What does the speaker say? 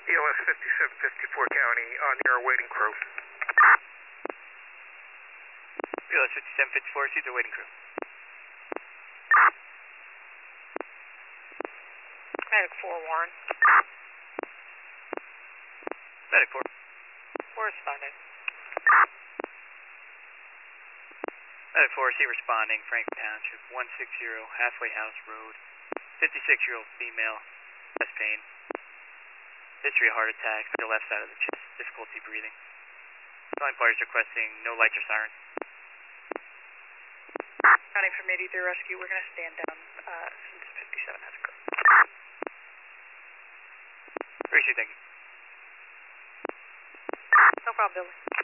ELS 5754 County on your waiting crew. ELS 5754, see the waiting crew. Medic 4, Warren. Medic 4. Correspondent. Medic 4, see responding, Franklin Township, 160 Halfway House Road, 56-year-old female, chest pain, history of heart attack, the left side of the chest, difficulty breathing. Calling parties requesting no lights or sirens. County from 83 Rescue, we're going to stand down since 57 has occurred. Appreciate it, thank you. No problem, Billy.